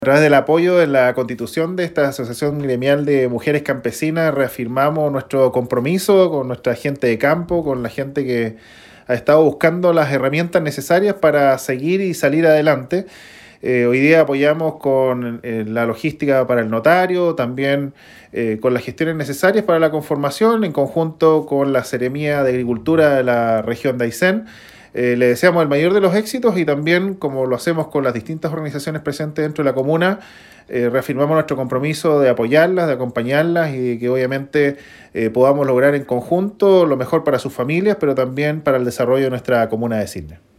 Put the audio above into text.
A través del apoyo de la constitución de esta Asociación Gremial de Mujeres Campesinas, reafirmamos nuestro compromiso con nuestra gente de campo, con la gente que ha estado buscando las herramientas necesarias para seguir y salir adelante. Hoy día apoyamos con la logística para el notario, también con las gestiones necesarias para la conformación, en conjunto con la Seremía de Agricultura de la región de Aysén. Le deseamos el mayor de los éxitos y también, como lo hacemos con las distintas organizaciones presentes dentro de la comuna, reafirmamos nuestro compromiso de apoyarlas, de acompañarlas y de que obviamente podamos lograr en conjunto lo mejor para sus familias, pero también para el desarrollo de nuestra comuna de Cisne.